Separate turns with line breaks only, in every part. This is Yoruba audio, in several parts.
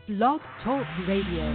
Blog Talk Radio.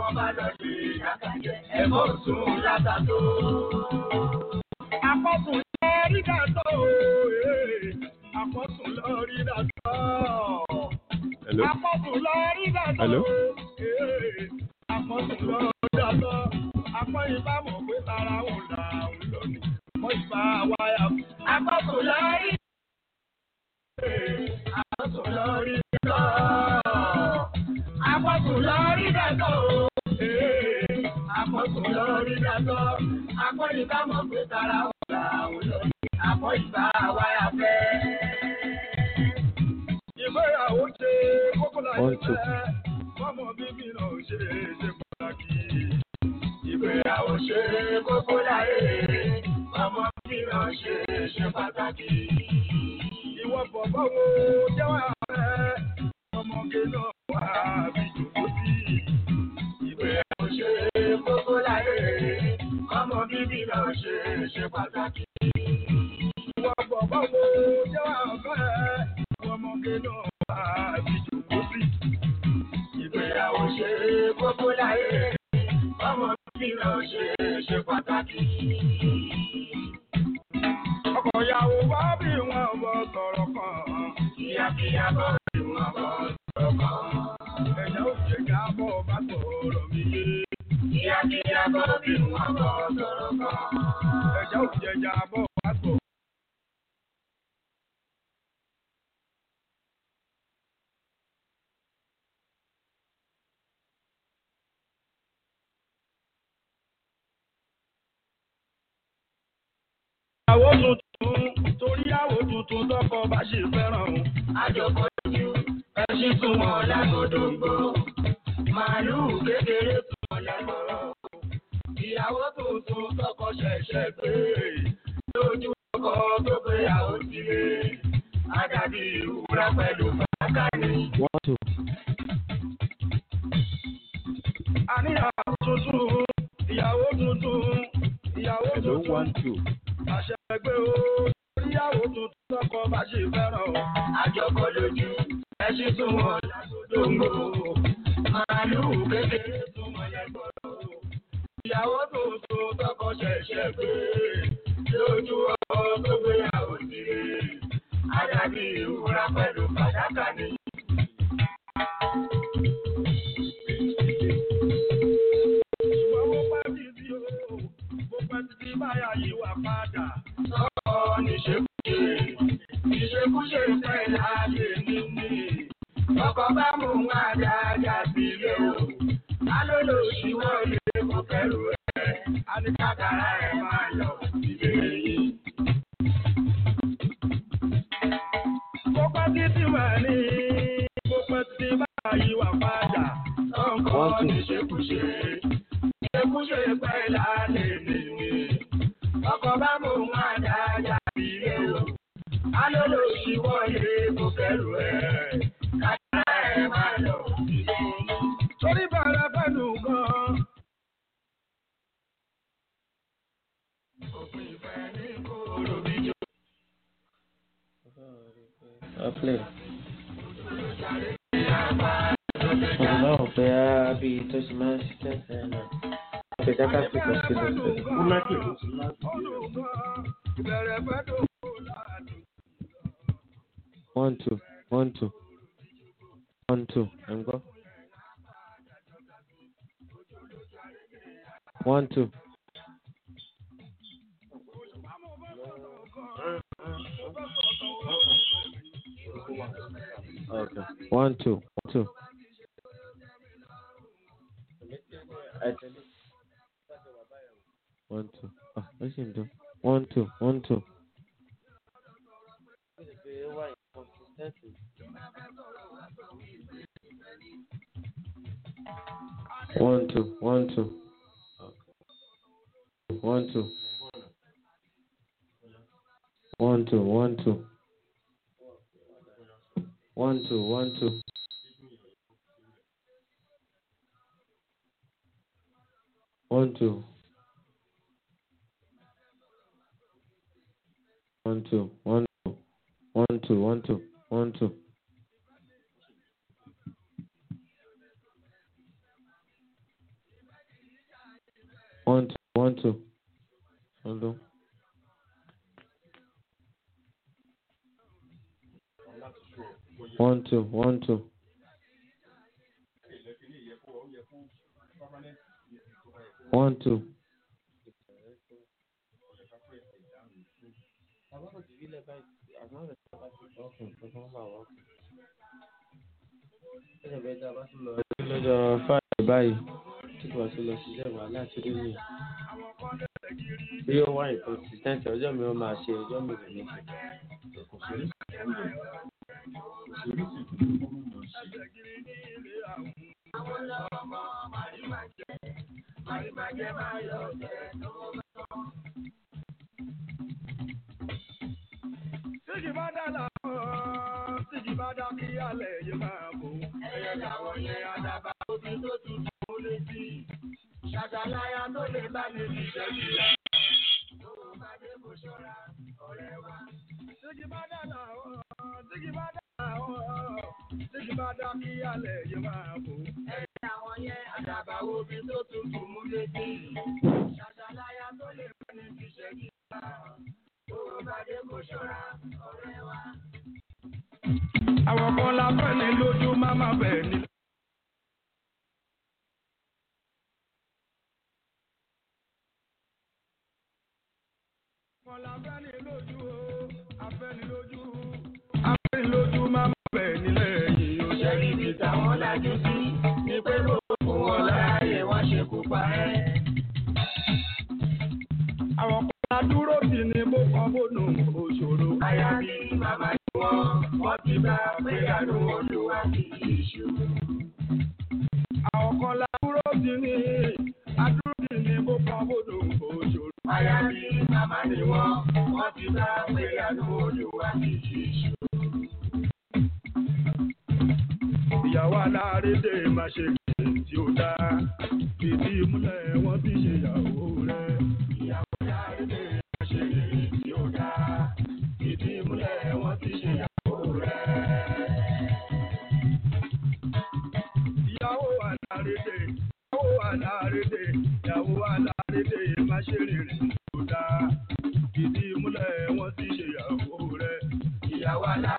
wọ́n bá lọ sí àkàjẹ́ ẹ̀kọ́ sùn látàtó. Àpọ̀sùn lọ rí dàtọ̀ àpọ̀sùn lọ rí dàtọ̀. Àpọ̀sùn lọ rí dàtọ̀ àpọ̀sùn lọ rí dàtọ̀. Àpọ̀ ìbá mọ̀ pé tara òun là ń lọ ní mọ̀ ìbá wáyà. Àpọ̀sùn lọ rí àpọ̀sùn lọ rí dàtọ̀. Àpọ̀sùn lọ rí dàtọ̀ àpọ̀sùn lọ rí dàtọ̀. Àpọ̀ ìbá mọ̀ pé tara òun là ń lọ ní àpọ̀ ìbá wáyà fẹ́. Ìgbéyàwó ṣe kókó láyé fẹ́, ọmọ bíbí náà ṣe pàtàkì. Ìgbéyàwó ṣe kókó láyé, ọmọ bíbí náà ṣe pàtàkì. Ìwọ bọ̀bọ̀ wo jẹ́wọ́ àárẹ̀, ọmọge náà wà bí jòkó sí. Ìgbéyàwó ṣe kókó láyé, ọmọ bíbí náà ṣe pàtàkì. Ìwọ bọ̀bọ̀ wo jẹ́wọ́ àárẹ̀, ọmọge náà wà bí jòkó sí. Ìgbéyàwó ṣe kókó láyé, ọmọ bíbí náà ṣe pàtàkì. Ọkọ ìyàwó bá bí wọn bọ sọ̀rọ̀ kan. Kíákíá bọ́ bí wọn bọ sọ̀rọ̀ kan. Ẹ̀yà òṣèjà bọ̀ bá sọ̀rọ̀ mi yé. Kíákíá bọ́ bí wọn bọ sọ̀rọ̀ kan. Ẹ̀yà òṣèjà bọ̀ bá sọ̀rọ̀. Àwo tuntun torí àwo tuntun tọkọ bá ṣe fẹ́ràn o. Àjọpọ̀ ojú ẹṣin tún wọn lágòdòǹgbò. Màálùú kékeré tún wọn lágbọ̀rọ̀. Ìyàwó tuntun tọkọ ṣẹ̀ṣẹ̀ gbé. Lójú ọkọ tó gbéyàwó sílé. Àdàbí ìwúra pẹ̀lú fàákàní. Àníyàn tuntun, ìyàwó tuntun, ìyàwó tuntun. Àṣẹgbẹ́ o, oríyàwó tuntun tọkọ bá ṣe fẹ́ràn o. Àjọpọ̀ lójú, ẹṣin tún wọn lágòdòǹgbò. Màálùú kékeré tún wọn lẹ́gbọ̀rọ̀. Ìyàwó tuntun tọkọ ṣẹ̀ṣẹ̀ gbé. Lójú ọkọ tó gbéyàwó sílé. Àdàbí ìwúra pẹ̀lú fàdákà ni. Báyà yìí wà padà. Sọ́kọ̀ níṣekúṣe fẹ́ láàyè níní. Ọkọ̀ bá mú àdáadáa sílé o. Alólò ṣíwọ́ lè kó kẹrù ẹ̀. Àníkàkàrà ẹ̀ máa lọ sílé yìí. Pópẹ́ títí mà ní. Pópẹ́ títí báyà yìí wà padà. Sọ́kọ̀ níṣekúṣe fẹ́ láàyè níní. Ọkọ̀ bá mú àdáadáa sílé o. Alólò ṣíwọ́ lè kó kẹrù ẹ̀. Kàkàrà ẹ̀ máa lọ sílé yìí. Torí bàrà fẹ́nu gan. Òpin ìfẹ́ ní kòrò bíjò.
Play. Não, foi a Bita de Manchester. Foi da Cápsula. One, two. And go. 1, 2. Okay. 1, 2. 1, 2. Listen to 1, 2. 1, 2. 1, 2. 1, 2. 1, 2. 1, 2. 1, 2. 1, 2. 1, 2. 1, 2. 1, 2. 1, 2. 1, 2. 1, 2. 1, 2. 1 2 1 2. Hello. 1 2 1 2. 1 2. Lọ́jọ́ Friday báyìí tí kò sí lọ sílẹ̀ wà láti rí mi. Bí ó wá inconsistent ọjọ́ mi ó máa ṣe ọjọ́ mi kò ní ṣe. Kò sí rí.
Tíjì bá dá làwọn, tíjì bá dá kí alẹ̀ yìí máa bò. Ẹyẹ làwọn yẹn àdàbà omi tó tutù ó lé sí. Ṣàṣàláyà tó lè bá ní ìṣẹ́ sílẹ̀. Tó o bá dé kó ṣọ́ra ọ̀rẹ́ wa. Tíjì bá dá làwọn, tíjì bá dá làwọn, tíjì bá dá kí alẹ̀ yìí máa bò. Ẹyẹ làwọn yẹn àdàbà omi tó tutù ó lé sí. Ṣàṣàláyà tó lè bá ní ìṣẹ́ sílẹ̀. Àwọn kan la fẹ́ ní lójú máma bẹ̀ ní. Kan la fẹ́ ní lójú o, afẹ́ ní lójú, afẹ́ ní lójú máma bẹ̀ nílẹ̀ yìí. Ó ṣe rí ibi táwọn lajú sí, ní pé kò fún wọn láàyè wọ́n ṣe kó pa ẹ́. Àwọn kan la dúró sí ni mo kàn bónú òṣòro. Àyà bí màmá ni wọ́n ti bá pé àánú Olúwa kì í ṣú. Àwọn kan la dúró sí ni mo kàn bónú òṣòro. Àyà bí màmá ni wọ́n ti bá pé àánú Olúwa kì í ṣú. Ìyàwó alárédè máa ṣe kìí tí ó dá. Fìdí múlẹ̀ wọ́n ti ṣe ìyàwó rẹ̀. Ìyàwó alárédè máa ṣe kìí tí ó dá. Fìdí múlẹ̀ wọ́n ti ṣe ìyàwó rẹ̀. Ìyàwó alárédè, ìyàwó alárédè máa ṣe rere tí ó dá. Fìdí múlẹ̀ wọ́n ti ṣe ìyàwó rẹ̀. Ìyàwó alárédè.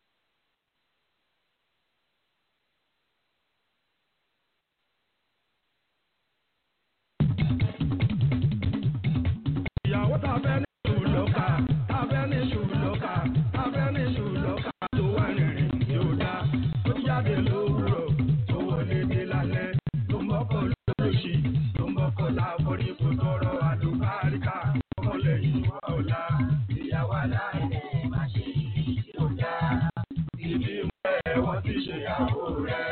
Ìyàwó ta fẹ́ ní ṣùlọ́kà, ta fẹ́ ní ṣùlọ́kà, ta fẹ́ ní ṣùlọ́kà tó wà rìnrìn tí ó dá. Tó jáde lówùrọ̀, tó wọlé dé lálẹ́, tó mọ́kọ̀ lóṣì, tó mọ́kọ̀ láforí kò tọrọ àlùbáríkà, ọmọlẹ́yìn wà ọ̀la. Ìyàwó aláìní máa ṣe ìdí tí ó dá. Ìdí mẹ́ wọ́n ti ṣe ìyàwó rẹ̀.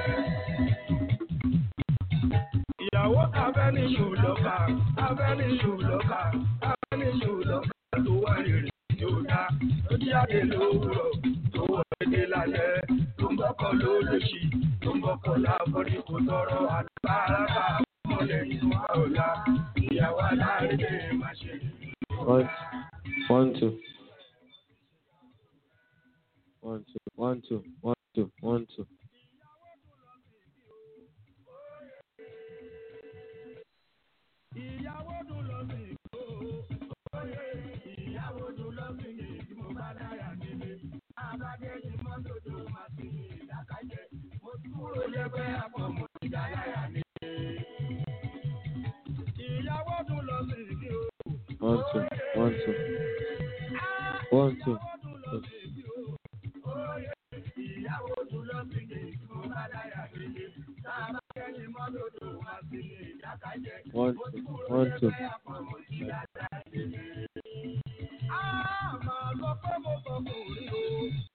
Ìyàwó ta fẹ́ ní ṣùlọ́kà, ta fẹ́ ní ṣùlọ́kà, ta fẹ́ ní ṣùlọ́kà tó wà rìnrìn tí ó dá. Tó jáde lówùrọ̀, tó wọlé dé lálẹ́, tó mọ́kọ̀ lóṣì, tó mọ́kọ̀ láforí kò tọrọ àlùbáríkà, ọmọlẹ́yìn wà ọ̀la. Ìyàwó alárédè máa ṣe ìdí.
1 2 1 2 1 2 1 2 1 2.
Ìyàwó dùn lọ sí ìgbò, ìyàwó dùn lọ sí ìgbò, mo bá dáyà nílé. Àbájẹ́ ni mọ́tò tó máa ti ní ìdákájẹ́. Mo kúrò lẹ́gbẹ́ àpọ̀mọ́ ìdáyà nílé. Ìyàwó dùn lọ sí ìgbò.
1 2 1 2 1 2.
Ìyàwó dùn lọ sí ìgbò, mo bá dáyà nílé. Àbájẹ́ ni mọ́tò tó máa ti ní ìdákájẹ́.
1 2 1 2.
Máa sọ pé mo sọkùnrin o.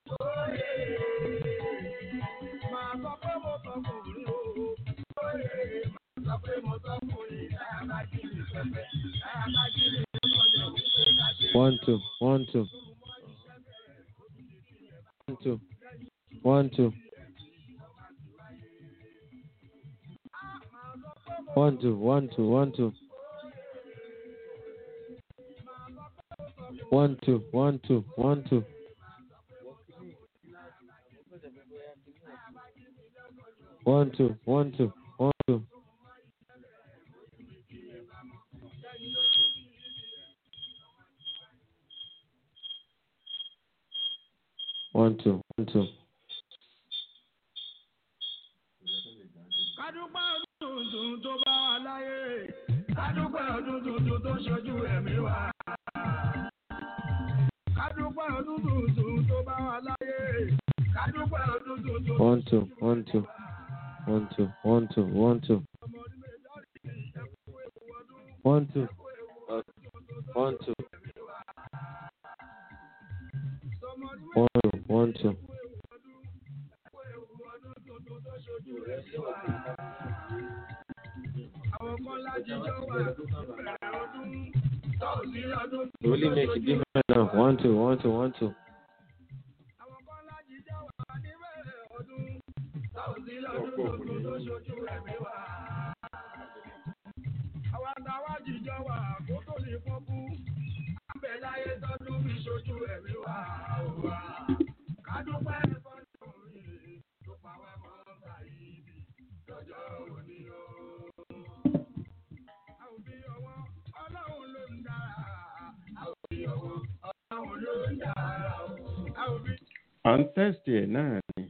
Máa sọ pé mo sọkùnrin o. Máa sọ pé mo sọkùnrin. Táyà bá jí mi pẹ́pẹ́. Táyà bá jí mi lọ́jọ́ wípé ká ṣe.
1 2 1 2 1 2 1 2 1 2 1 2 1 2 1 2 1 2 1 2. 1 2 1 2 1 2. 1 2 1 2.
Kádúpẹ́ ọdún tuntun tó bá wà láyé. Kádúpẹ́ ọdún tuntun tó ṣojú ẹ̀mí wa. Kádúpẹ́ ọdún tuntun tó bá wà láyé. Kádúpẹ́ ọdún tuntun.
1 2 1 2 1 2 1 2 1 2 1 2 1 2 1 2 Really make it different now. 1 2 1 2 1 2.
À ń tẹ́sítì ẹ̀ náà ni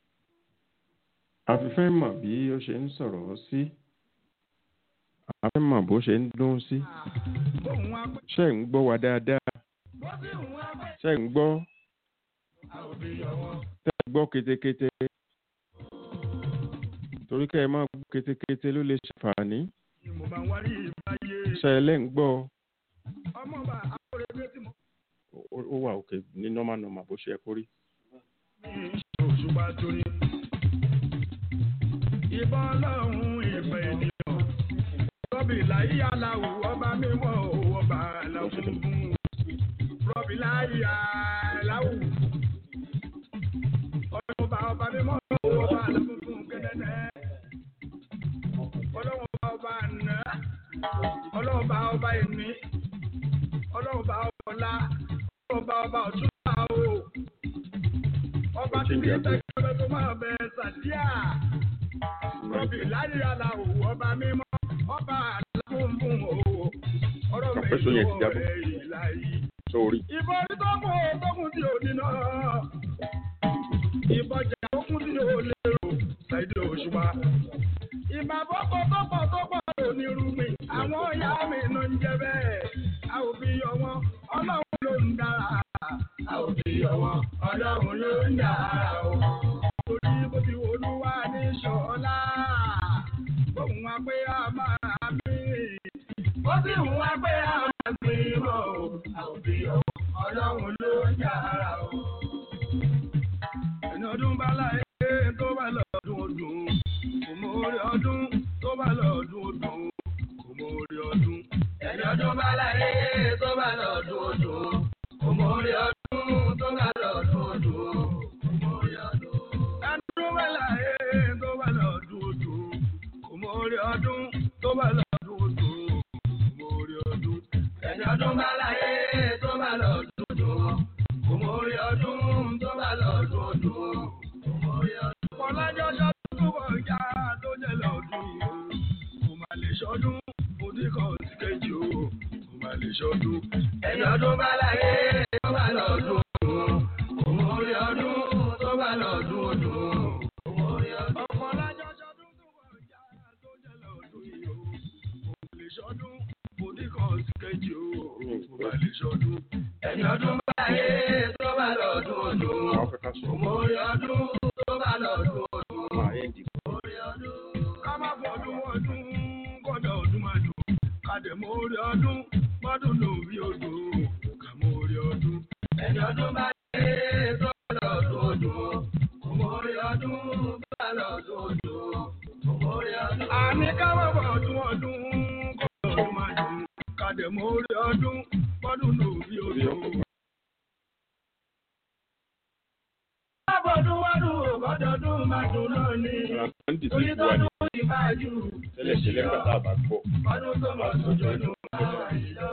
a fi fẹ́ mọ̀ bí ó ṣe ń sọ̀rọ̀ sí a fẹ́ mọ̀ bó ṣe ń dún sí ṣé ń gbọ́ wa dáadáa ṣé ń gbọ́ tẹ́ ẹ gbọ́ ketekete torí kẹ́ ẹ máa gbọ́ ketekete ló lè ṣàǹfààní ṣé ẹ lẹ́ ń gbọ́ ó wà òkè ní nọ́mà bó ṣe ẹ kórí.
Ìbọn lọ́hùn ìpè ènìyàn rọ́bì láyé aláwọ̀ ọba mímọ́ ọba aláwọ̀ funfun rọ́bì láyé aláwọ̀ ọba mímọ́ ọba aláwọ̀ funfun kẹ́tẹ́tẹ́ ọlọ́wọ́ ọba àná ọlọ́wọ́ ọba ẹ̀mí ọlọ́wọ́ ọba ọlá ọba ọ̀túnba o ọba tí kì í tẹ́kọ̀ọ́ tó máa bẹ sàdíà. Rọ́bì láyé aláwọ̀ ọba mímọ́ ọba aláwọ̀ owó ọ̀rọ̀ mẹ́rin ọ̀rẹ́ ìlàyé. Ìbọn tó kún tí ò ní náà. Ìbọjà tó kún tí ò lérò ṣáìdì òṣùpá. Ìbà bọ́pọ̀ onírúmi. Àwọn ìyá mi náà ń jẹ bẹ́ẹ̀. A ò fi yọ wọn, Ọlọ́run ló ń dára. A ò fi yọ wọn, Ọlọ́run ló ń dára o. Orí bó ti Olúwa ní ṣọlá. Òun wá pé a máa mí. Ó sì ń wá pé a máa gbé mọ́ o. A ò fi yọ wọn, Ọlọ́run ló ń dára o. Ẹni ọdún bá láyé tó bá lọ́dún ọdún. Kò mọ orí ọdún tó bá lọ́dún ọdún. Kò mọ orí ọdún. Ẹni ọdún bá láyé tó bá lọ́dún ọdún. Kò mọ orí ọdún tó bá lọ́dún ọdún. Kò mọ orí ọdún. Ẹni ọdún bá láyé tó bá lọ́dún ọdún. Kò mọ orí ọdún tó bá lọ́dún ọdún. Kò mọ orí ọdún. Ẹni ọdún bá láyé tó bá lọ́dún ọdún. Kò mọ orí ọdún tó bá lọ́dún ọdún. Kò mọ orí ọdún. Ọlájọ́ ṣọdún túbọ̀ ìjà tó jẹ́ lọ́dún. Kò má lè ṣọdún. Kan sí kejì o, kò má lè ṣọdún. Ẹni ọdún bá láyé tó bá lọ́dún ọdún. Kò mọ orí ọdún tó bá lọ́dún ọdún. Kò mọ orí ọdún. Ọ̀pọ̀ lájọ́ ṣọdún tó wọ̀ ìjà tó jẹ́ lọ́dún yìí o. Kò má lè ṣọdún. Kan sí kejì o, kò má lè ṣọdún. Ẹni ọdún bá láyé tó bá lọ́dún ọdún. Kò mọ orí ọdún tó bá lọ́dún ọdún. Kò mọ orí ọdún. Ká má fọdún ọdún kọ́dọ̀ ọdún máa dùn. Kàdémórí ọdún, mọ́dún lórí odò, kàmórí ọdún. Ẹni ọdún bá dé tó bá lọ́dún odò, kòmórí ọdún bá lọ́dún odò, kòmórí ọdún. Àní káwọ́ bọ̀ ọdún kọ́dọ̀ ọdún máa dùn. Kàdémórí ọdún, mọ́dún lórí odò. Lábọ̀dún wádùn ògọ́dọ̀dún máa dùn náà ní. Torí tọ́dún ìbájú.
Tẹ́lẹ̀ pàtàkì àbàgbọ́.
Ọdún tó mọ̀ sójọ́dún máa ń lọ.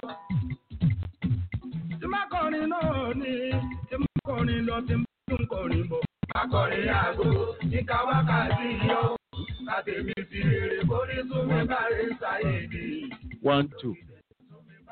Tí máa kọrin náà ní, tí máa kọrin lọ, tí máa tún kọrin bọ̀. Akọrin àgbo ní ká wákàtí yọ. Kàtẹ́mi fi rèrè borí súnmí bàrẹ̀ ṣàyèdè.
1 2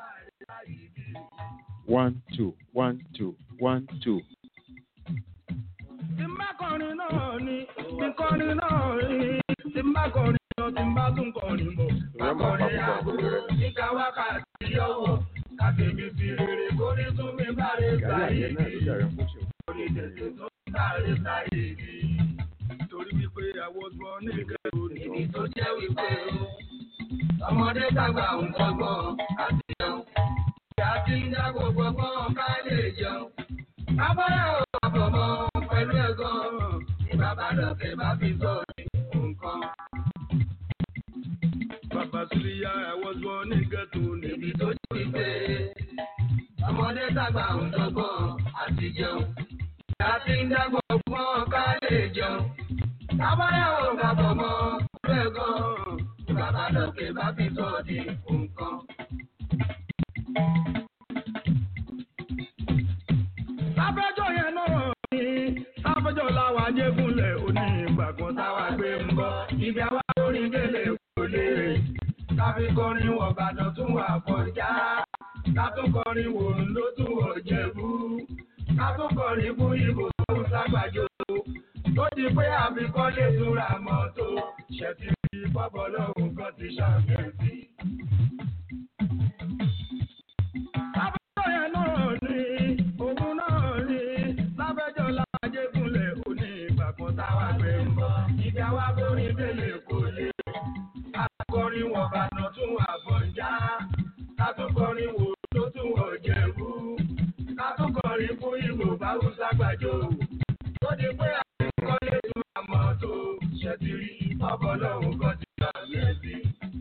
1 2 1 2 1 2.
tí n bá kọrin náà ni tí kọrin náà ni tí n bá kọrin náà tí n bá tún kọrin bọ̀. Akọrin àbúrò níka wákàtí ọwọ́ kàtẹ́mi fi rere kórí tún mi bá rè sáyé mi. Orí tètè tó sáré sáyé mi. Torí wípé àwọ̀gbọ́ ní ìkẹ́rù níbi tó jẹ́ wípé ọmọdé dàgbà ń gbọ́gbọ́n àti jẹun. Ìyá tí ń dá gbogbo gbọ́n ká lè jẹun. Abọ́lá ò bàbọ̀ mọ́ pẹ̀lú ẹ̀gàn. Bàbá lókè bá fi sọ nǹkan. Bàbá Súlíyá àwọ̀gbọ́ ní ìkẹ́tù níbi tó jẹ́ wípé ọmọdé dàgbà ń gbọ́gbọ́n àti jẹun. Ìyá tí ń dá gbogbo gbọ́n ká lè jẹun. Abọ́lá ò bàbọ̀ mọ́ pẹ̀lú ẹ̀gàn. Bàbá lókè bá fi sọ di nǹkan. Sáfẹ́jọ́ yẹn náà ni sáfẹ́jọ́ làwọn ajégúnlẹ̀ òní ìgbàgbọ́n táwa gbé ń bọ̀. Ibi àwa orin délé kò lè. Káfí kọrin wọ̀ Ìbàdàn tún wà kọjá. Kátún kọrin wò ló tún wọ̀ Jẹ̀bú. Kátún kọrin fún Ìgbò tó ń ságbàjò. Tó di pé àfikọ́lé tún ra mọ́tò. Ṣètì rí bọ́bọ̀ lọ́hùn kan ti ṣàkẹ́sì. Sáfẹ́jọ́ yẹn náà ni òun náà ni sáfẹ́jọ́ lájẹ́gúnlẹ̀ òní ìgbàgbọ́n táwa gbé ń bọ̀. Ibi àwa borin délé kò lè. Akọrin wọ̀ Ìbàdàn tún wà Bọ̀njá. Kátúkọrin wò ló tún wọ̀ Jẹ̀bú. Kátúkọrin fún Ìgbò báwùsá gbàjò. Tó di pé àfikọ́lé tún ra mọ́tò. Ṣètì rí bọ́bọ̀ lọ́hùn kan ti ṣàkẹ́sì.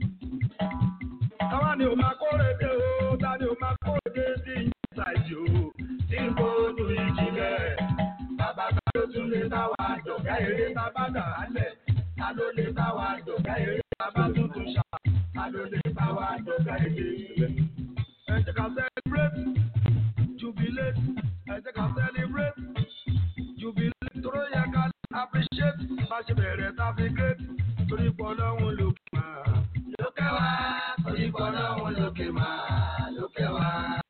Táwa ni ò máa kórè dé o, ta ni ò máa kórè dé sí ìṣàjò, tí ń kó ojú ìjì bẹ́ẹ̀. Bàbá ká ló tún lè táwa àjọ̀gá eré bàbá dà á lẹ̀. Ta ló lè táwa àjọ̀gá eré bàbá tuntun ṣá? Ta ló lè táwa àjọ̀gá eré ilẹ̀? Ẹ jẹ́ ká celebrate, jubilate, ẹ jẹ́ ká celebrate, jubilate, tó yẹ ká appreciate, bá ṣe bẹ̀rẹ̀ tá fi great, torí pọ̀ lọ́hùn lókè máa. Lókè wá, torí pọ̀ lọ́hùn lókè máa, lókè wá.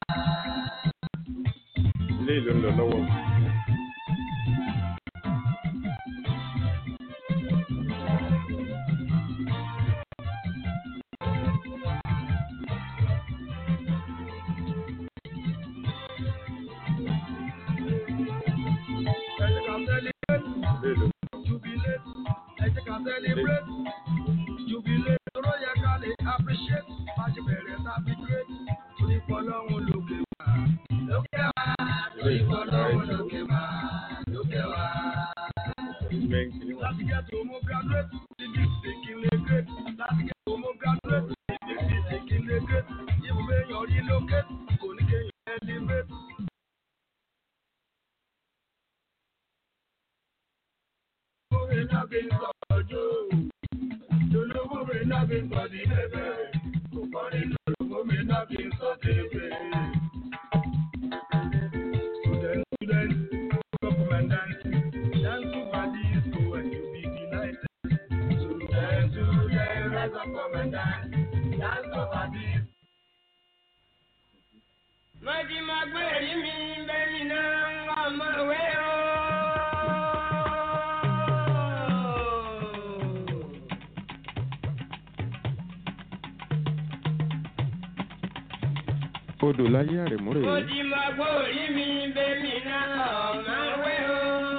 Ilé ìlú ń lọ lọ́wọ́.
Celebrate, jubilate, tó yẹ ká lè appreciate, bá ṣe bẹ̀rẹ̀ tá fi great, torí pọ̀ lọ́hùn lókè wá. Lókè wá, torí pọ̀ lọ́hùn lókè wá, lókè wá. Láti get to mo graduate, the district in the great. Láti get to mo graduate, the district in the great. Ìwé yan relocate, kò ní kéèyàn elevate. Owó iná fi ń sọ̀jọ́, lolówó mi náà fi ń sọ ní bẹ̀bẹ̀, kò kọrin lolówó mi náà fi ń sọ tẹ̀bẹ̀. Student, government dance to Badisco and you be delighted. Student, rise up commandant, dance to Badisco.
Mọ̀jì máa gbé èrí mi bẹ́ẹ̀ ni náà ọmọ ìwé o.
Odò láyé àrèmúrè.
Mọ̀jì máa gbé èrí mi bẹ́ẹ̀ ni náà ọmọ ìwé o.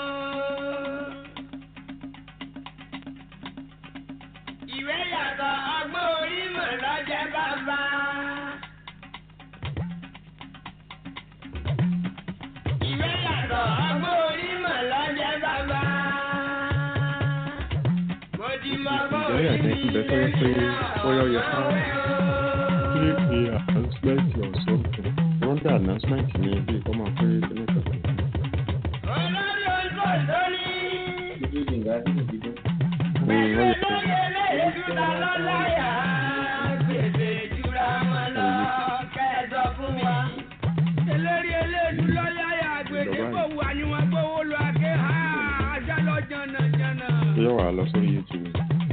Ìwé yàtọ̀ ọgbọ́n orí mọ̀ lọ́jẹ́ bàbá. Ìwé yàtọ̀ ọgbọ́n orí mọ̀ lọ́jẹ́ bàbá. Mọ̀jì máa gbé orí mi bẹ́ẹ̀ ni náà ọmọ ìwé o.
Click the announcement or something. Wọ́n dá announcement ní ibi ìkọ́mọ̀ pé kíní kan.
Olórí oṣù lórí.
Yóò wà lọ sórí YouTube.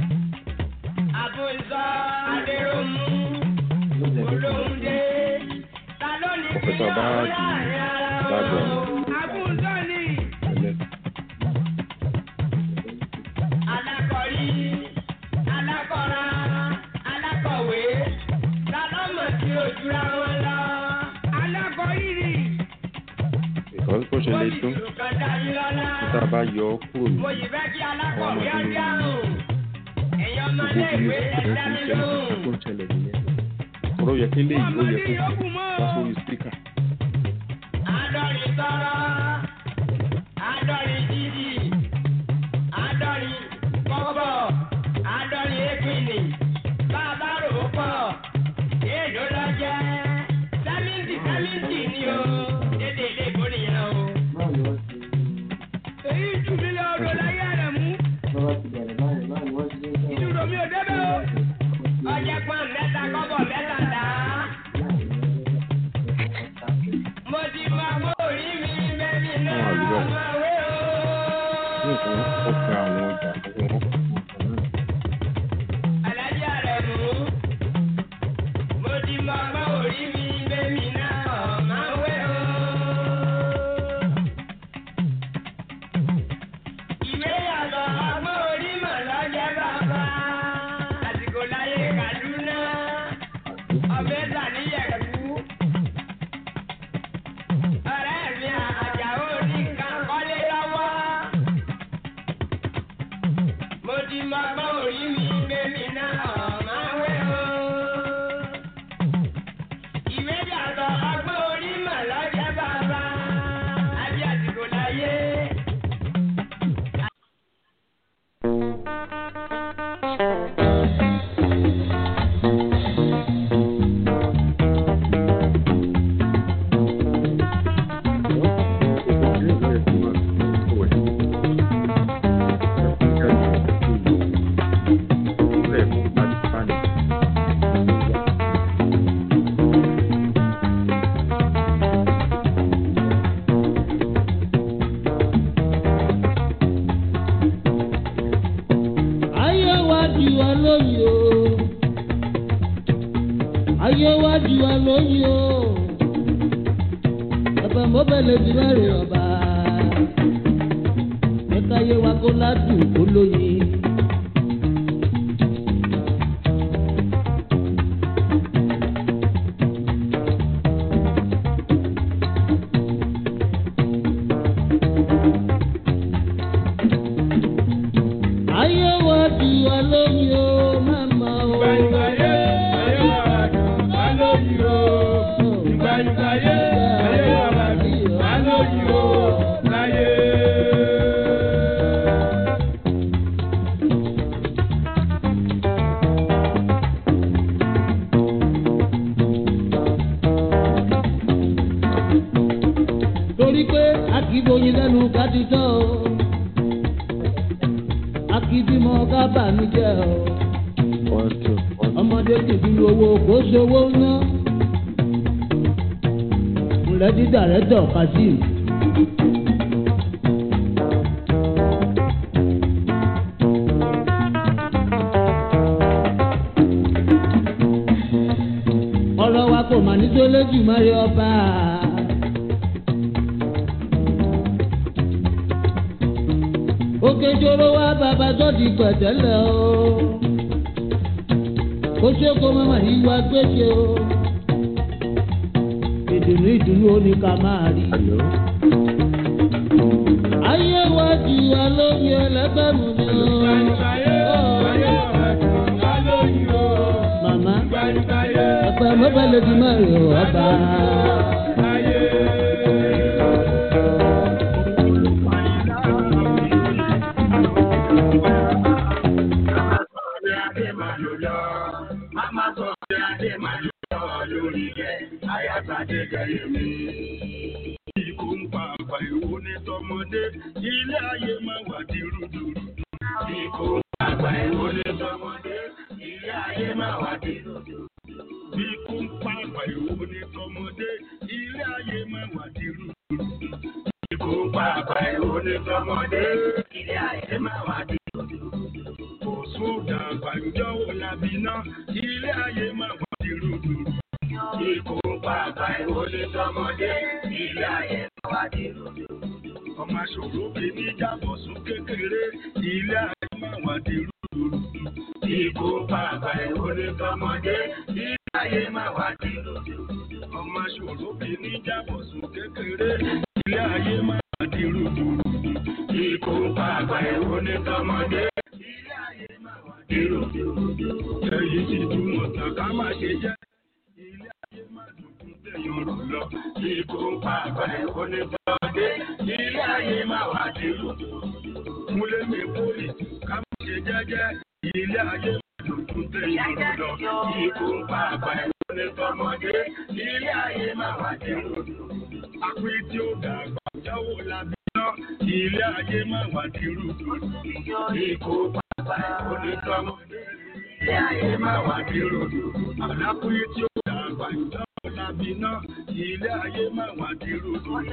Àbùsọ̀ Adéròmù Olóhùndé ta ló ní kí
Pọfẹ́sọ̀ Báàgì Lágbọ̀n.
Àbùsọ̀ ni. jura wọn lọ. Alákọ̀ọ́rìrì.
Ìkọ́sí kò ṣe lè dún. Níta bá yọ ọ́ kúrò ní
Mo yìí fẹ́ kí alákọ̀ọ́rí á dáhùn. Ẹ̀yin ọmọ
gbogbo
ilé
bí
ìwé
ìṣẹ̀lẹ̀
ẹ̀dá mi
tó
lóhùn.
ń ṣẹlẹ̀ nìyẹn. Ọ̀rọ̀ yẹ kí léyìí ó yẹ kó wá sórí spíkà.
Adọ́rin tọrọ, adọ́rin jíjì, adọ́rin kọ́bọ̀, adọ́rin épìnì, bàbá rò ó pọ̀, èèlò lọ jẹ́, sẹ́mìntì ni o, dédé ilé ìbò nìyẹn o. Èyí jù mí lọ ọdún láyé rẹ̀ mú. Ìdúró mi ò débẹ̀ o. Ọjẹ́ pọ́n mẹ́ta kọ́bọ̀ mẹ́ta dá. Mo ti máa mọ orí mi bẹ́ẹ̀ni náà máa wé o.
Nǹkan ó ka àwọn ọjà tó wọ́n kọ̀
Alájà rẹ̀ mú. Mo ti máa mọ orí mi bẹ́ẹ̀ni náà máa wé o. Ìwé yàtọ̀ ọgbọ́n orí mọ̀ lọ́jẹ́ bàbá. Àsìkò láyé Kàdúná. Ọbẹ̀ tà níyẹ̀kú. Ọ̀rẹ́ mi Àjàó ní nǹkan kọ́lé lọ́wọ́. Mo ti mọ ọgbọ́n orí mi bẹ́ẹ̀ni náà máa wé o. Ìwé yàtọ̀ ọgbọ́n orí mọ̀ lọ́jẹ́ bàbá. Àbí àsìkò láyé.
Ayé wá jù wá lóyè o. Ayé wá jù wá lóyè o. Ẹ̀fẹ̀ mọ́bẹ̀lẹ̀ ti bẹ̀rẹ̀ ọba. Ẹ̀ka ayé wa kó ládùn kó lóye. Ayé wá jù wá lóyè o, màmá o. Torí pé a kì í bóyin lẹ́nu ká ti tọ́ o. A kì í bímọ ká bànújẹ́ o. Ọmọdé kì í dúró owó kó sowó ná. Ǹlẹ́ dídà rẹ̀ dọ̀ Kazeem. Ọ̀rọ̀ wa kò mà ní tó lójú mọ́rí ọba. Òkè joro wa bàbá tó di pẹ̀tẹ́lẹ̀ o. Kó ṣe kó mọ́mọ́ yìí wá gbèsè o. Ìdùnnú ó ní ká máa rí. Ayé wa jù wá lóye ẹlẹ́gbẹ̀rún ni o. Màmá ẹ̀fẹ̀ mọ́bẹ̀lẹ̀ ti máa rè ọba.
Mama sọ pé adé máa lọ lórí rẹ̀, àyàgbádé gẹ̀yẹ́ mi. Ikú ń pa àgbà ìwò ní tọmọdé, ilé ayé máa wà di rúdurùdu. Ikú ń pa àgbà ìwò ní tọmọdé, ilé ayé máa wà di rúdurùdu. Ikú ń pa àgbà ìwò ní tọmọdé, ilé ayé máa wà di rúdurùdu. Ikú ń pa àgbà ìwò ní tọmọdé, ilé ayé máa wà di rúdurùdu. Sódà àgbàjọ wo làbí náà, ilé ayé máa wà di rúdurùdu. Ikú ń pa àgbà ìwò ní tọmọdé, ilé ayé máa wà di rúdurùdu. Ọmọ aṣòro kìíní jábọ̀ sún kékeré, ilé ayé máa wà di rúdurùdu. Ikú ń pa àgbà ìwò ní tọmọdé, ilé ayé ayé máa wá dìrò. Ọmọ ṣòro bí ní jábọ̀sùn kékeré. Ilé ayé máa wá dìrò. Ikú pa àgbà ẹ̀wọ̀n ní tọmọdé. Ilé ayé máa wá dìrò. Èyí ti túmọ̀ tán ká má ṣe jẹ́. Ilé ayé máa dùnkún tẹ̀yìn rò lọ. Ikú pa àgbà ẹ̀wọ̀n ní tọmọdé. Ilé ayé máa wá dìrò. Múlé mi kúrì ká má ṣe jẹ́jẹ́. Ilé ayé máa dùnkún tẹ̀yìn rò lọ. Ikú pa àgbà ẹ̀wọ̀n ní tọmọdé. Ilé ayé máa wá dìrò. Àpè tí ó dàgbà jáwó lábẹ́. Ilé ayé máa wà dìrú. Ikú pàpà onítọ́mọdé. Ilé ayé máa wà dìrú. Àlákùnrin tí ó dàgbà ìjọba lábí náà. Ilé ayé máa wà dìrú.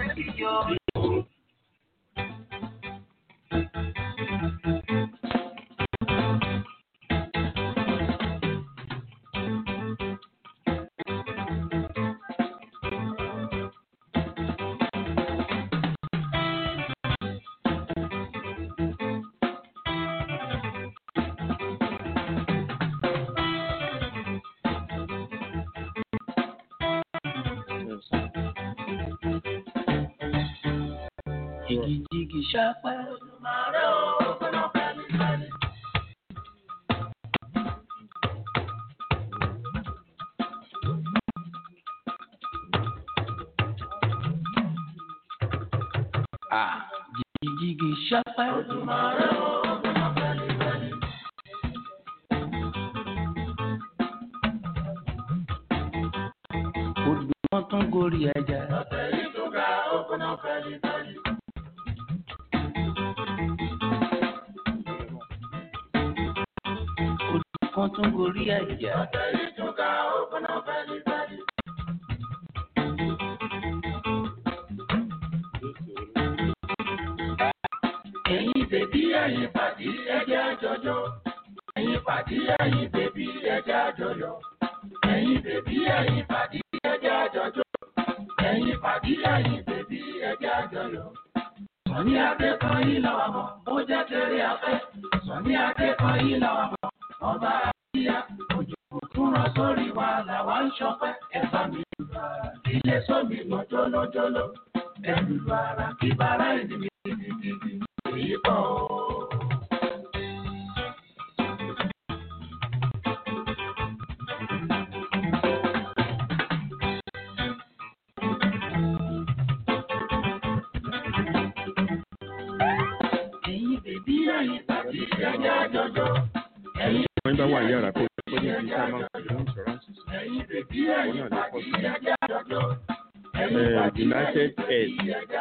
Jìgìjìgì ṣápá. Jìgìjìgì ṣápá. Odò wọn tún gorí ẹja. Kan tún gorí ẹ̀jẹ̀. Ẹ̀yin bèbí ẹ̀yin pàdí ẹ̀jẹ̀ àjọyọ̀. Ẹ̀yin pàdí ẹ̀yin bèbí ẹ̀jẹ̀ àjọyọ̀. Ẹ̀yin bèbí ẹ̀yin pàdí ẹ̀jẹ̀ àjọyọ̀. Ẹ̀yin pàdí ẹ̀yin bèbí ẹ̀jẹ̀ àjọyọ̀. Sọ̀ní adé kan yìí lọ́wọ́ mọ̀, ó jẹ́ kéré afẹ́. Sọ̀ní adé kan yìí lọ́wọ́ mọ̀. Ọba àríyá òjò tún rọ sórí wa làwa ń ṣọpẹ́ ẹ̀fà mi lù ara ilé sómi lọ jólójóló ẹ̀lù lù ara kí bàrá ìdí mi gidigidi èyí pọ̀ o. Ẹ̀yin bèbí ẹ̀yin tàbí ẹ̀jẹ̀ àjọjọ́.
Wọ́n bá wà yára kó pé ní ibi tá a máa ń pè ní insurance. Wọ́n náà lè pọ̀ sí. United Aid.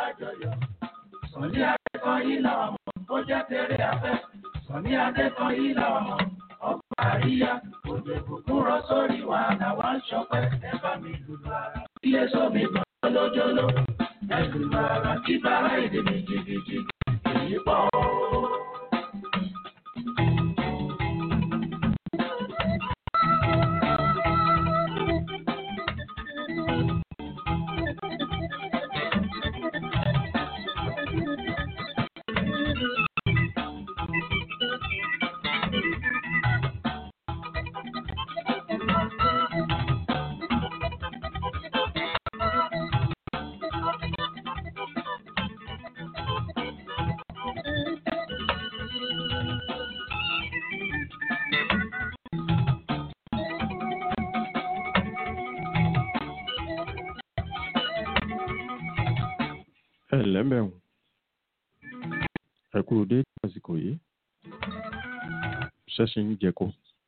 Sọ̀ní Adékan yìí làwọn ọmọ tó jẹ́ tẹ̀ré afẹ́. Sọ̀ní Adékan yìí làwọn ọmọ ọgbà àríyá. Òjò ìbùkún rọ sórí wa làwa ń ṣọpẹ́ ẹ̀fà mi lùlù ara. Ilé sómi kan jólójóló ẹ̀lù ara kí bàrá ìdí mi gidigidi èyí pọ̀ o.
Ẹ̀lẹ́mẹ̀rún ẹ̀kú dé àsìkò yìí ṣẹ́ṣin ń jẹ́kọ́.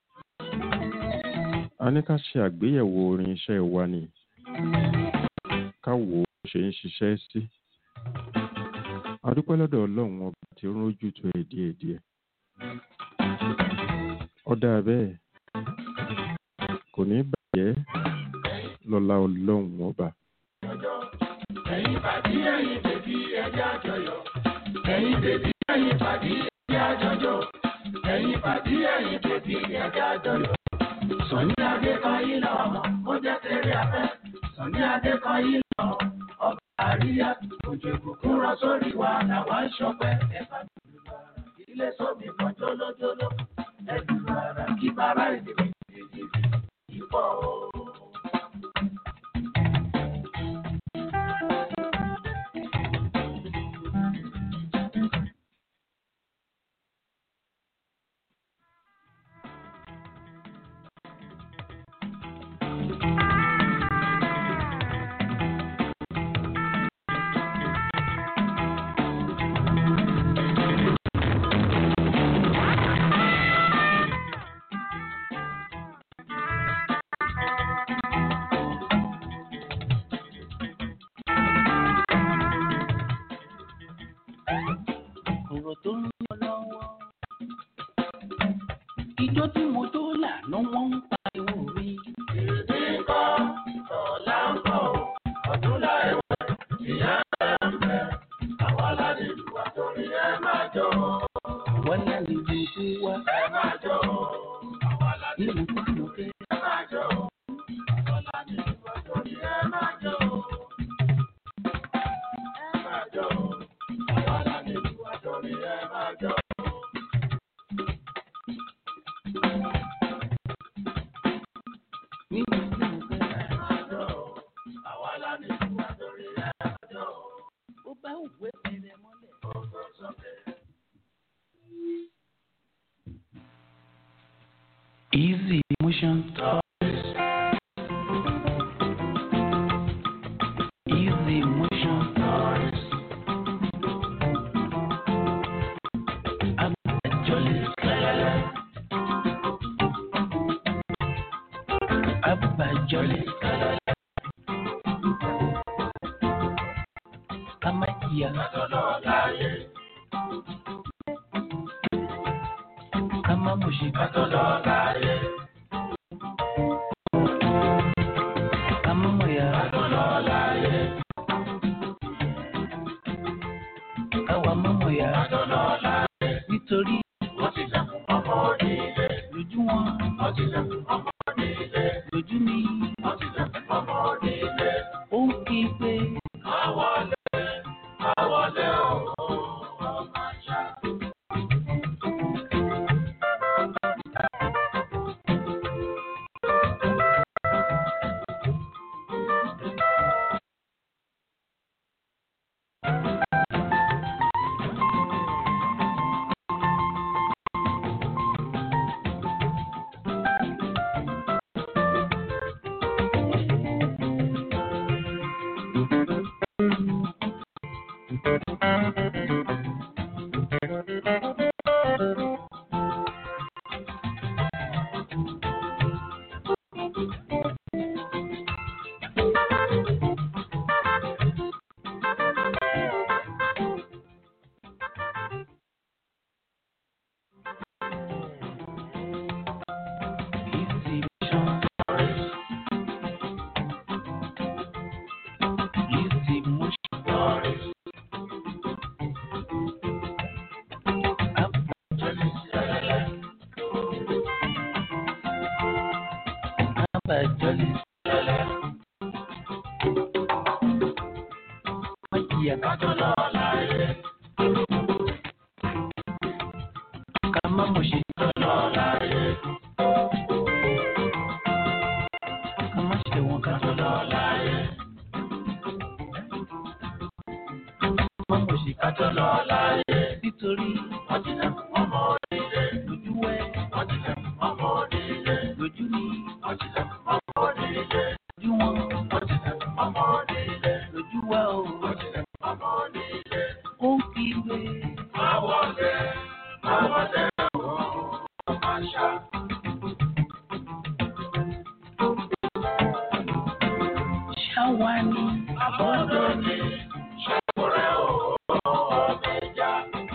A ní ká ṣe àgbéyẹ̀wò orin iṣẹ́ wa ni ká wò ó ṣe ń ṣiṣẹ́ sí. A dúpẹ́ lọ́dọ̀ Ọlọ́run ọba tí ó rójú tó ẹ̀ díẹ̀díẹ̀. Ọ̀dà bẹ́ẹ̀ kò ní bàjẹ́ lọ́lá Ọlọ́run ọba.
Ẹ̀yin pàdí ẹ̀yin bèbí ẹ̀jẹ̀ àjọyọ̀. Ẹ̀yin bèbí ẹ̀yin pàdí ẹ̀jẹ̀ àjọyọ̀. Ẹ̀yin pàdí ẹ̀yin bèbí ẹ̀jẹ̀ àjọyọ̀. Sọ̀ní Adékan yìí làwọn ọmọ ó jẹ́ tẹ̀ré afẹ́. Sọ̀ní Adékan yìí làwọn ọba àríyá. Òjò ìbùkún rọ sórí wa làwa ń ṣọpẹ́ ẹ̀fà mi lù ara. Ilé sómi kan jólójóló ẹ̀lù ara kí bàrá ìdí mi gidigidi ìpọ̀ o.
ń pariwo mi.
Ìdí kọ́ ọ̀la ń bọ̀ ọdún láì wọ̀ ìyá ẹ̀ ń bẹ̀. Àwa la lè lù wá torí ẹ máa jó.
Àwa la lè lù sí wa.
Ẹ máa jó. Àwa la lè
Nínú kúrò kẹ́.
ẹ máa jó. Àwa la lè lù wá torí ẹ máa jó. Ẹ máa jó. Àwa la lè lù wá torí ẹ máa jó.
Nínú kúrò kẹ́.
Ẹ máa jó. Àwa la lè lù wá torí ẹ máa jó.
Ó bá òwe bẹ̀rẹ̀ mọ́lẹ̀.
Ọkọ̀ sókè.
Easy motion toys. Easy motion toys. Abajole kalala. Abajole kalala. Kamakia.
Atọ́lọ́láyé.
Kamamushi.
Atọ́lọ́láyé.
Kamamoya.
Atọ́lọ́láyé.
Kawamamoya.
Atọ́lọ́láyé.
Nítorí
Wọ́n ti lẹ̀kùn ọmọ onílé.
lójú wọn,
Wọ́n ti lẹ̀kùn ọmọ onílé.
lójú mi,
Wọ́n ti lẹ̀kùn ọmọ onílé.
ó ń kí pé
Àwọlé, àwọlé òun ọmọ àṣà.
easy motion toys. Abajole Kamakia.
Atọ́lọ́láyé.
Kamamushi.
Atọ́lọ́láyé.
Kamashewọn kan.
Atọ́lọ́láyé.
Kamamushi.
Atọ́lọ́láyé.
Nítorí
Wọ́n ti lẹ̀kùn ọmọ onílé.
lójú wẹ́,
Wọ́n ti lẹ̀kùn ọmọ onílé.
lójú mi,
Wọ́n ti lẹ̀kùn ọmọ onílé.
lójú wọn,
Wọ́n ti lẹ̀kùn ọmọ onílé.
lójú wa o,
Wọ́n ti lẹ̀kùn ọmọ onílé.
ó ń kí pé
Àwọlé, àwọlé òun ọmọ àṣà.
ṣáwa ni
Àbọ̀dọ̀ ni ṣàkórẹ́ òun ọ̀mẹja.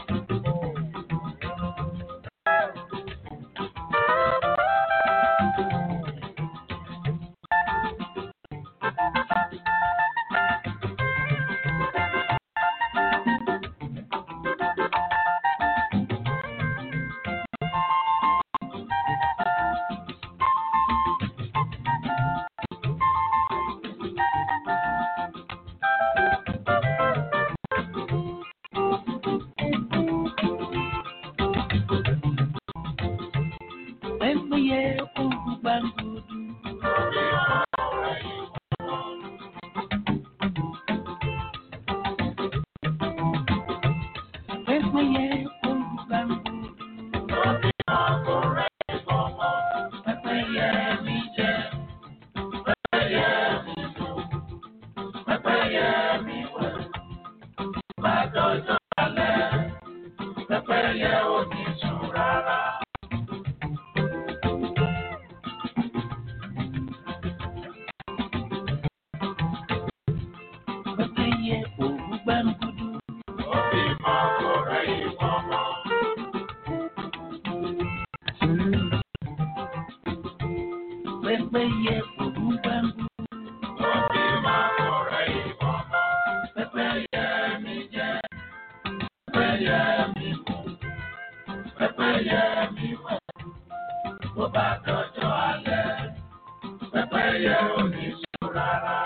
pẹ́pẹ́yẹ ogun gbàngudu. Pẹ́pẹ́yẹ ogun gbàngudu. Pẹ́pẹ́yẹ mi jẹ.
Pẹ́pẹ́yẹ mi sùn, pẹ́pẹ́yẹ mi wẹ̀. Bá dọ̀jọ́ alẹ́, pẹ́pẹ́yẹ ò ní sùn rárá. pẹ́pẹ́yẹ kò dún gbàngbò. Wọ́n fi máa kọ̀rẹ́ ìbọn mọ́. Pẹ́pẹ́yẹ mi jẹ, pẹ́pẹ́yẹ mi mu, pẹ́pẹ́yẹ mi wẹ̀. Bó bá dọjọ́ alẹ́, pẹ́pẹ́yẹ ò ní sùn rárá.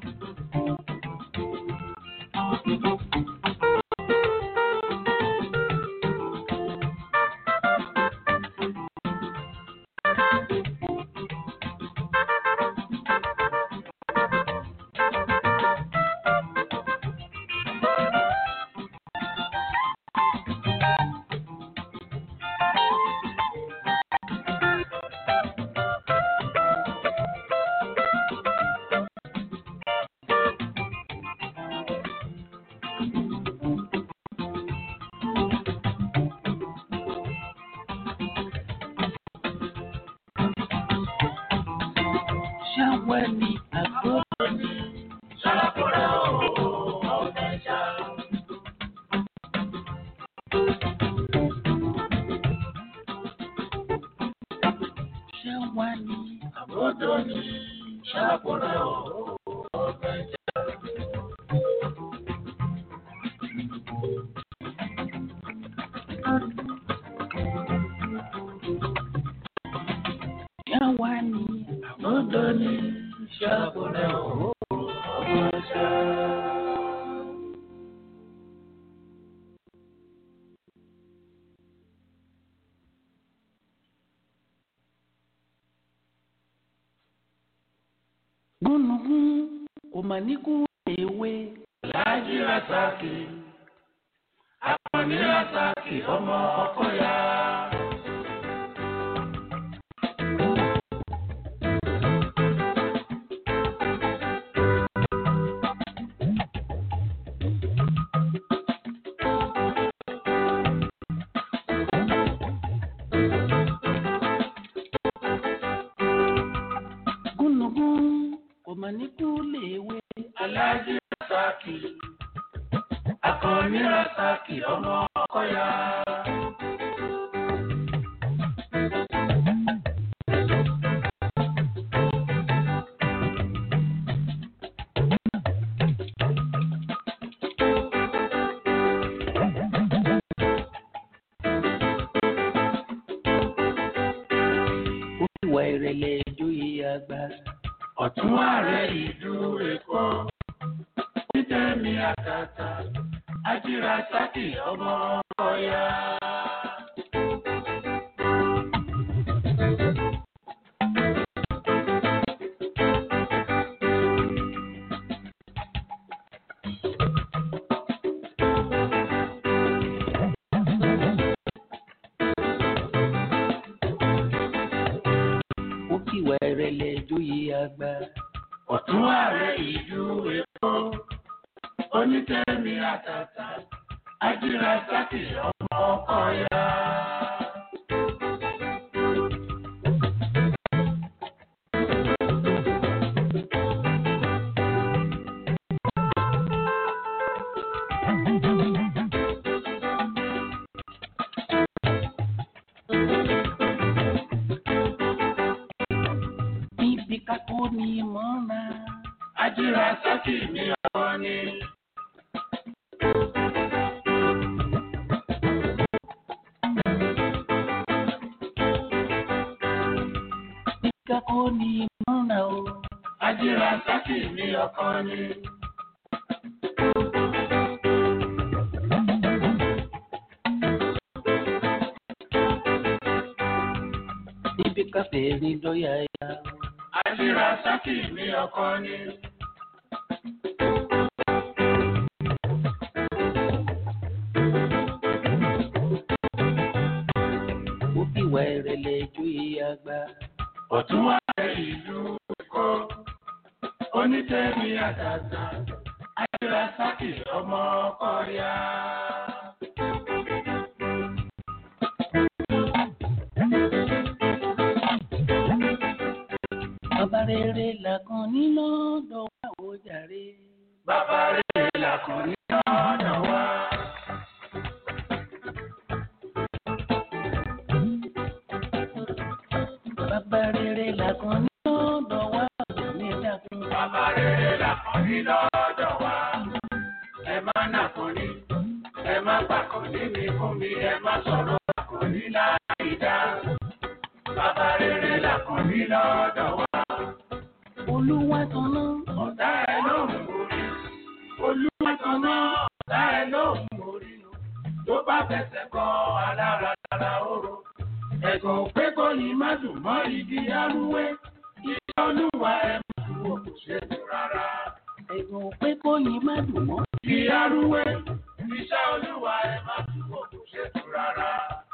Gúnugún kò mà ní kú ewé. Láàjì Rasaki, Àkànní Rasaki ọmọ Ọkọ̀yà. Láàjì Rasaki, Àkànní Rasaki ọmọ Ọkọ̀yà. Ìwà ìrẹ̀lẹ̀ ìjòyè àgbà. Ọ̀tún ààrẹ ìlú Èkó. Títẹ̀mí àtàtà, Láàjì Rasaki ọmọ Ọkọ̀yà. Ó kíwà ìrẹ̀lẹ̀ ìjòyè àgbà. Ọ̀tún ààrẹ ìlú Èkó. Onítẹ̀mí àtàtà, Láàjì Rasaki ọmọ Ọkọ̀yà. Níbi kakó ni mọ́ra, Láàjì Rasaki ni ọ̀rọ̀ ni. Kakó ni mọ́ra o. Láàjì Rasaki ni ọkọ ni. Níbi káfẹ́ ní dọ́yà ya. Láàjì Rasaki ni ọkọ ni. Ó kíwà ìrẹ̀lẹ̀ ìjòyè àgbà. Ọ̀tún ààrẹ ìlú Èkó. Onítẹ̀mí àtàtà, Láàjì Rasaki ọmọ Ọkọ̀yà. Bàbá rere l'Àkànní lọ́dọ̀ wa ó jàre. Bàbá rere l'Àkànní lọ́dọ̀ wa. Bàbá rere l'Àkànní lọ́dọ̀ wa. ní lọ́dọ̀ wa. Ẹ má nàkànní, ẹ má pàkànní mi fún mi, ẹ má sọ̀rọ̀ àkànní láìdá. Bàbá rere làkànní lọ́dọ̀ wa.
Olúwa tọ̀nà
Ọ̀tá ẹ lóhùn orí. Olúwa tọ̀nà ọ̀tá ẹ lóhùn orí. Tó bá fẹsẹ̀ kọ alára lára oró. Ẹ̀gàn pé kò ní má dùn mọ́ igi arúwé. Iṣẹ́ Olúwa ẹ má dùn ó kò ṣe dùn rárá.
ẹ̀gbọ́n pé kò ní má dùn mọ́.
Igi arúwé. Iṣẹ́ Olúwa ẹ má dùn ó kò ṣe dùn rárá.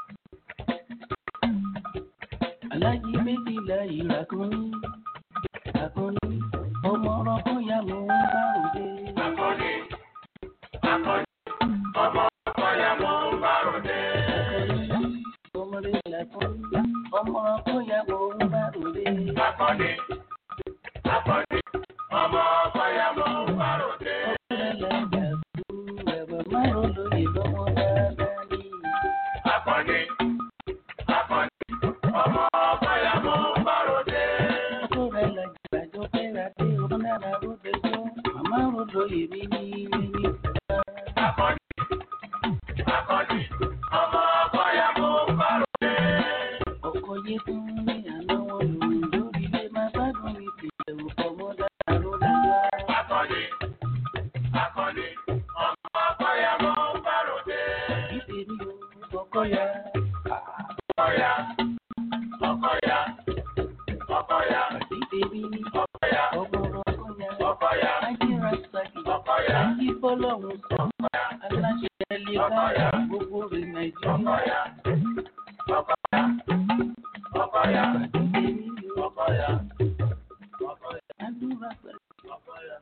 Alájí méjìlá ìrà kan ní. Àkànní ọmọ ọ̀rọ̀ kan yà mọ́ ń bá òde.
Àkànní, Àkànní, ọmọ ọkọ ya mọ̀ ń bá ròde.
Ọmọdé làkàn ọmọ ọ̀rọ̀ kan yà mọ́ ń bá òde.
Àkànní, Àkànní, ọmọ ọkọ ya mọ̀ ń bá ròde.
Ọ̀rẹ́ làjà fún ẹ̀bùn márùn-ún lóye lọ́wọ́ dáadáa ní.
Àkànní, Àkànní, ọmọ ọkọ ya mọ̀ ń bá ròde.
Ọ̀rẹ́ làjà àjọ fẹ́ra dé ọmọ náà lóde tó. Màmá rò lóye mi ní mímí.
Àkànní, Àkànní, ọmọ ọkọ ya mọ̀ ń bá ròde.
Ọkọ̀ yé fún mi àná wọn lòun lórí ilé máa gbádùn mi tìlẹ̀ òkò mọ́ dáa ló dáa.
Àkànní, Àkànní, ọmọ ọkọ ya mọ̀ ń bá ròde.
Ìdè mi ò ọkọ̀ ya.
Ọkọ̀yà, ọkọ̀yà, ọkọ̀yà,
Ìdè mi ní
ọkọ̀yà,
ọmọ ọkọ̀ ya.
ọkọ̀yà,
Ajíra sàkì.
ọkọ̀yà,
Ayé bọ́lọ́run sọ. Aláṣẹ ẹlẹ́ bá gbogbo rẹ̀ Nàìjíríà.
ọkọ̀yà, ọkọ̀yà, ọkọ̀yà,
Ìdè mi ní
ọkọ̀yà, ọkọ̀yà,
àdúrà pẹ̀lú.
ọkọ̀yà.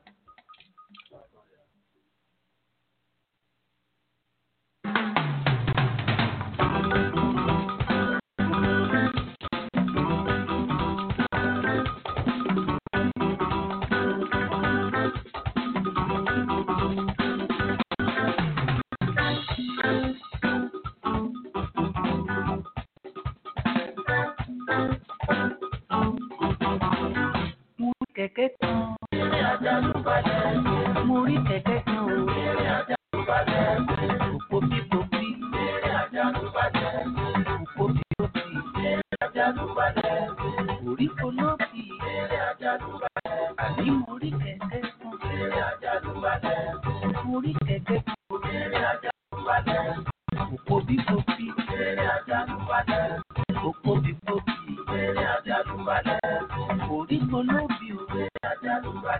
Mo rí kẹ̀kẹ́ kan.
Eré ajá ló balẹ̀,
Mo rí kẹ̀kẹ́ kan o.
eré ajá ló balẹ̀,
Òpó bíbòbí.
eré ajá ló balẹ̀,
Òpó bíbòbí.
eré ajá ló balẹ̀,
Orí kolóbì.
eré ajá ló balẹ̀,
Àní mo rí kẹ̀kẹ́ kan.
eré ajá ló balẹ̀,
Mo rí kẹ̀kẹ́ kan.
eré ajá ló balẹ̀,
Òpó bíbòbí.
eré ajá ló balẹ̀,
Òpó bíbòbí.
eré ajá ló balẹ̀,
Orí kolóbì o.
eré ajá ló balẹ̀.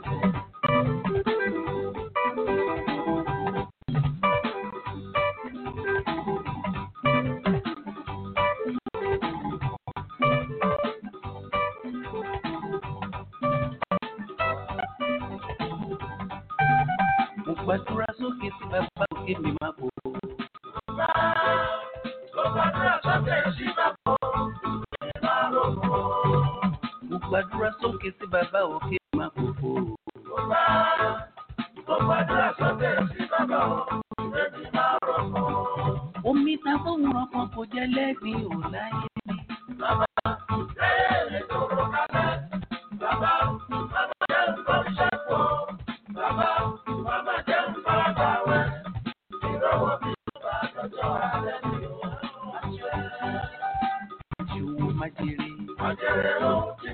Mo gbàdúrà sókè sí bàbá òkè mi máa bò. Mo gbàdúrà sókè sí bàbá òkè mi máa bò. Omi ta fóun ọkàn kò jẹ́ lẹ́gbìn ò láyé mi. Ṣòwò má jèrè. Má ṣòwò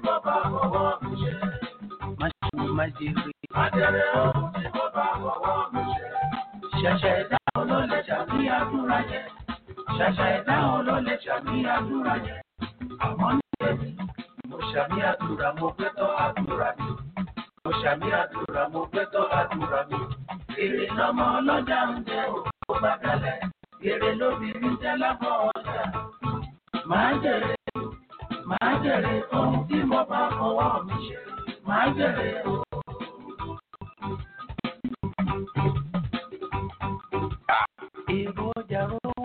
má jèrè.
Ṣẹ̀ṣẹ̀ ẹ̀dá olólè ṣàbí àdúrà yẹ. Ṣẹ̀ṣẹ̀ ẹ̀dá olólè ṣàbí àdúrà yẹ. Àmọ́ ní èmi, mo ṣàmì àdúrà mo pẹ́ tọ́ àdúrà mi. Mo ṣàmì àdúrà mo pẹ́ tọ́ àdúrà mi. Èrè lọ́mọ ọlọ́jà ń jẹ òkú bá kalẹ̀. Èrè lóbìnrin jẹ́ lábọ̀ ọjà. Màá jèrè ohun tí mo bá fọwọ́ mi ṣe. Màá jèrè o.
Èrò ọjà rówó.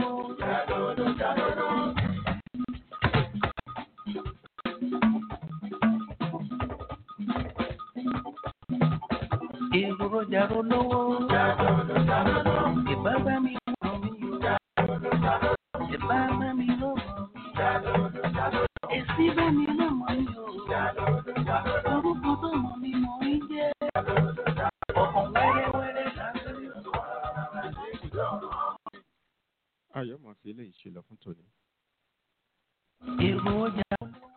Èrò ọjà rówó. Ìbábá mi ràn mí o. Ìbábá mi ràn mí. Èsì bá mi ràn mí o. Orúkọ tó mọ̀ mi mọ̀ ń jẹ́.
ṣe lọ fún tòní.
èròjà.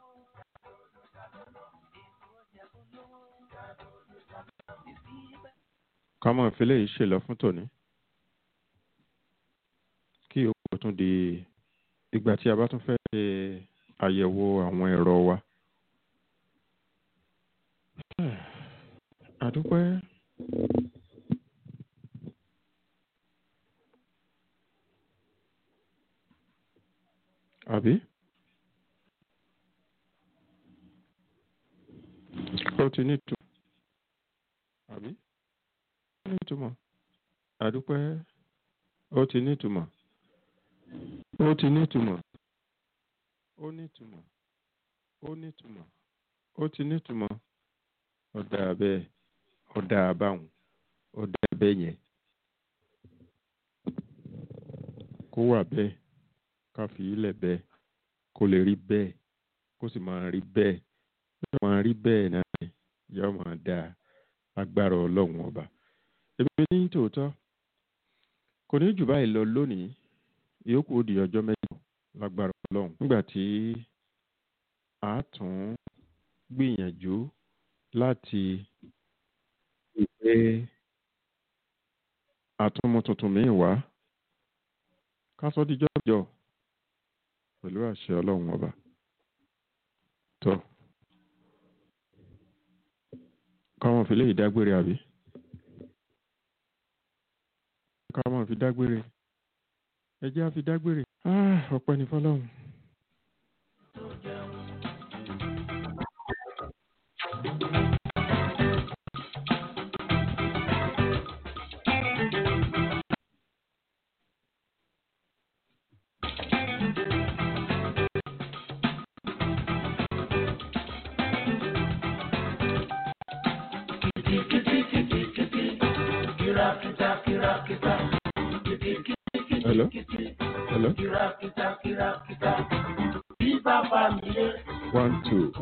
ká mọ̀ ìfilẹ̀ yìí ṣe lọ fún tòní. kí o kò tún di ìgbà tí a bá tún fẹ́ ṣe àyẹ̀wò àwọn ẹ̀rọ wa. àdúpẹ́. àbí? ó ti ní ìtumọ̀. àbí? ó ní ìtumọ̀. àdúpẹ́. ó ti ní ìtumọ̀. ó ti ní ìtumọ̀. ó ní ìtumọ̀. ó ní ìtumọ̀. ó ti ní ìtumọ̀. ó dáa bẹ́ẹ̀. ó dáa báwọn. ó dáa bẹ́ẹ̀ yẹn. kó wà bẹ́ẹ̀. ká fi ilẹ̀ bẹ́ẹ̀. kó lè rí bẹ́ẹ̀. kó sì máa rí bẹ́ẹ̀. yóò máa rí bẹ́ẹ̀ náà ni. yóò máa dáa. agbára ọlọ́run ọba. èmi ní tòótọ́. kò ní jù báyìí lọ lónìí. ìyókù ó di ọjọ́ mẹ́jọ lágbára ọlọ́run. nígbà tí a tún gbìyànjú láti ìpè àtúnmú tuntun míì wá. ká sọ díjọ́ jọ pẹ̀lú àṣẹ ọlọ́run ọba. tó káwọn fi léyìí dágbére àbí? káwọn fi dágbére. ẹ jẹ́ á fi dágbére. ọpẹ́ ní fọlọ́run. Hello? Hello? 1, 2.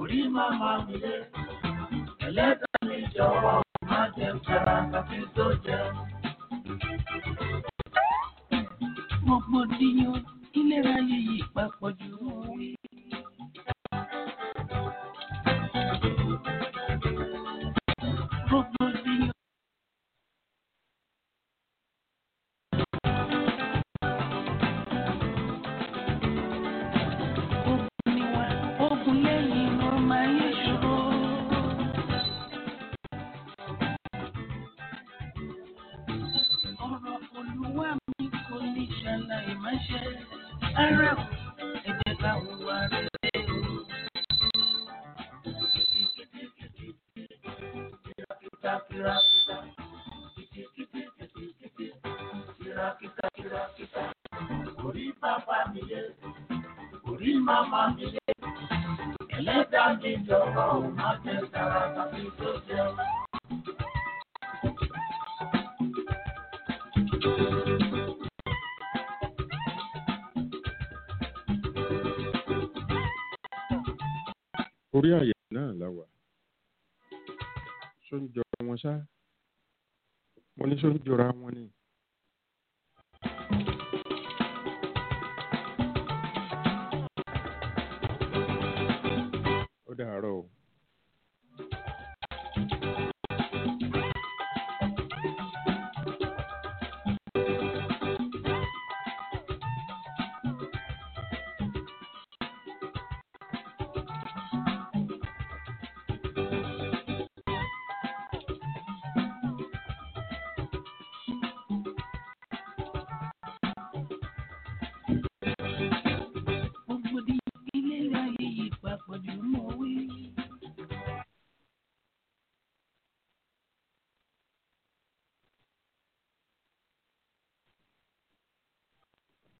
Rògbòdìyàn ìlera yìí papọ̀ jù wí. Rògbòdìyàn. Ogun lẹ́yìn ló máa ń ṣòro. Ọ̀rọ̀ Olúwa mi kò ní ṣàlàyé má ṣe. Ara ò ẹ jẹ́ ká hùwà rere o. Orí bàbá mi lé, orí màmá mi lé, ẹlẹ́dàá mi jọ̀wọ́ má jẹ́ sára tàbí tó jẹun.
orí àyè náà la wà. ṣó ń jọra wọn ṣá? mo ní ṣó ń jọra wọn ni. ó dàárọ̀ o.